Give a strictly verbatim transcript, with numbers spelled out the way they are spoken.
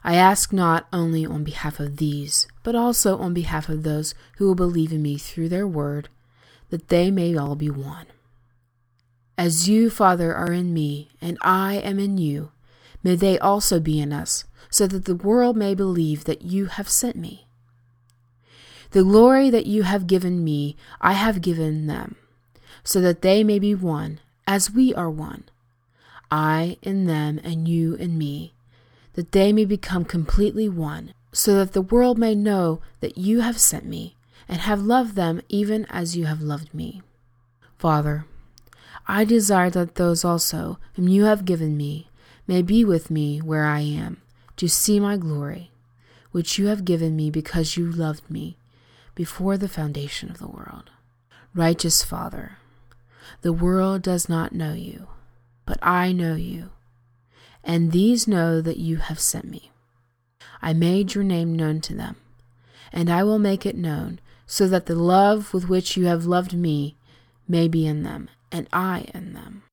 I ask not only on behalf of these, but also on behalf of those who will believe in me through their word, that they may all be one. As you, Father, are in me, and I am in you, may they also be in us, so that the world may believe that you have sent me. The glory that you have given me, I have given them, so that they may be one, as we are one. I in them and you in me, that they may become completely one, so that the world may know that you have sent me, and have loved them even as you have loved me. Father, I desire that those also whom you have given me may be with me where I am, to see my glory, which you have given me because you loved me before the foundation of the world. Righteous Father, the world does not know you, but I know you, and these know that you have sent me. I made your name known to them, and I will make it known, so that the love with which you have loved me may be in them, and I in them.